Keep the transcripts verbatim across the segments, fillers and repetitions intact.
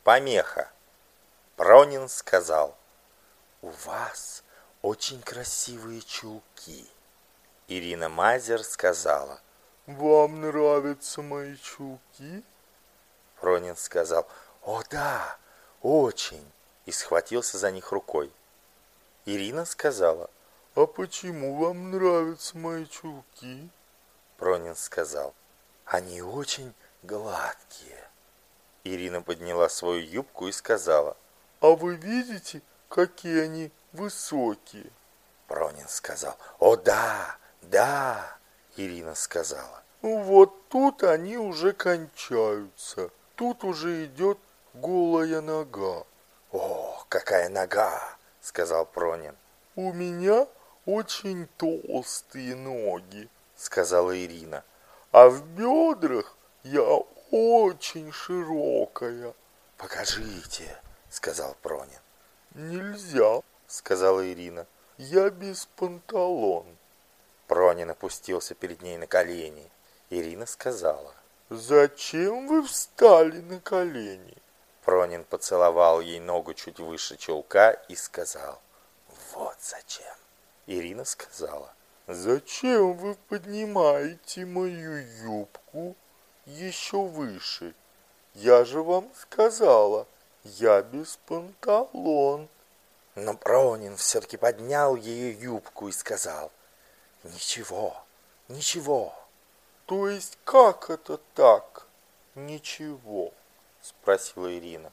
помеха. Пронин сказал: «У вас очень красивые чулки». Ирина Мазер сказала: «Вам нравятся мои чулки?» Пронин сказал: «О да, очень!» и схватился за них рукой. Ирина сказала: «А почему вам нравятся мои чулки?» Пронин сказал: «Они очень гладкие». Ирина подняла свою юбку и сказала: «А вы видите, какие они высокие?» Пронин сказал: «О да, да!» Ирина сказала: «Вот тут они уже кончаются. Тут уже идет голая нога». «О, какая нога!» сказал Пронин. «У меня очень толстые ноги», сказала Ирина. «а в бедрах я очень широкая». «Покажите», сказал Пронин. «Нельзя», сказала Ирина. «Я без панталон». Пронин опустился перед ней на колени. Ирина сказала: «Зачем вы встали на колени?» Пронин поцеловал ей ногу чуть выше чулка и сказал: «Вот зачем». Ирина сказала: «Зачем вы поднимаете мою юбку еще выше? Я же вам сказала, я без панталон». Но Пронин все-таки поднял ее юбку и сказал: «Ничего, ничего». «То есть как это так? Ничего?» спросила Ирина.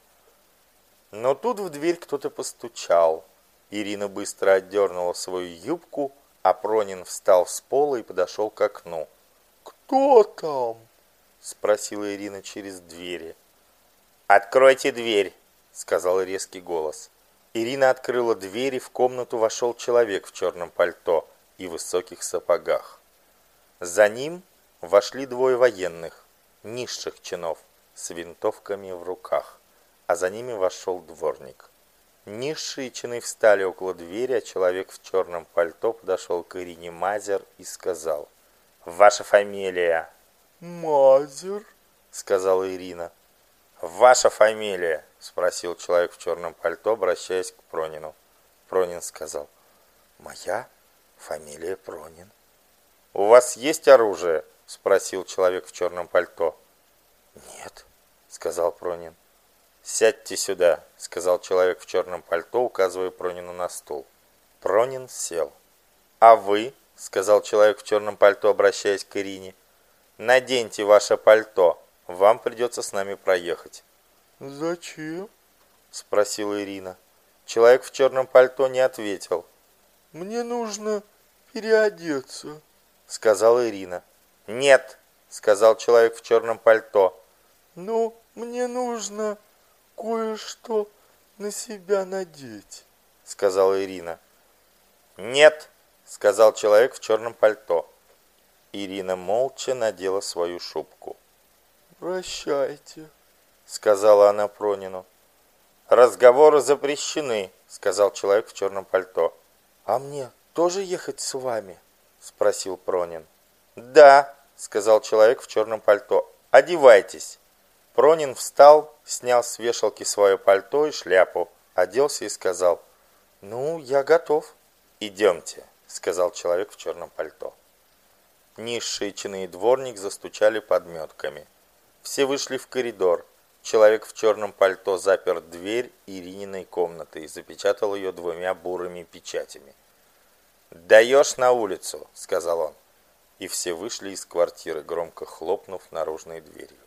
Но тут в дверь кто-то постучал. Ирина быстро отдернула свою юбку, а Пронин встал с пола и подошел к окну. «Кто там?» спросила Ирина через двери. «Откройте дверь», сказал резкий голос. Ирина открыла дверь, и в комнату вошел человек в черном пальто и высоких сапогах. За ним вошли двое военных, низших чинов, с винтовками в руках, а за ними вошел дворник. Низшие чины встали около двери, а человек в черном пальто подошел к Ирине Мазер и сказал: «Ваша фамилия?» «Мазер», сказала Ирина. «Ваша фамилия?» спросил человек в черном пальто, обращаясь к Пронину. Пронин сказал: «Моя фамилия Пронин». «У вас есть оружие?» спросил человек в черном пальто. «Нет», сказал Пронин. «Сядьте сюда», сказал человек в черном пальто, указывая Пронину на стул. Пронин сел. «А вы?» сказал человек в черном пальто, обращаясь к Ирине. «Наденьте ваше пальто, вам придется с нами проехать». «Зачем?» спросила Ирина. Человек в черном пальто не ответил. «Мне нужно переодеться», сказала Ирина. «Нет», сказал человек в черном пальто. «Но мне нужно кое-что на себя надеть», сказала Ирина. «Нет», сказал человек в черном пальто. Ирина молча надела свою шубку. «Прощайте», сказала она Пронину. «Разговоры запрещены», сказал человек в черном пальто. «А мне тоже ехать с вами?» спросил Пронин. «Да», сказал человек в черном пальто. «Одевайтесь». Пронин встал, снял с вешалки свое пальто и шляпу, оделся и сказал: «Ну, я готов». «Идемте», сказал человек в черном пальто. Низшие чины и дворник застучали подметками. Все вышли в коридор. Человек в черном пальто запер дверь Ирининой комнаты и запечатал ее двумя бурыми печатями. «Даешь на улицу», — сказал он. И все вышли из квартиры, громко хлопнув наружной дверью.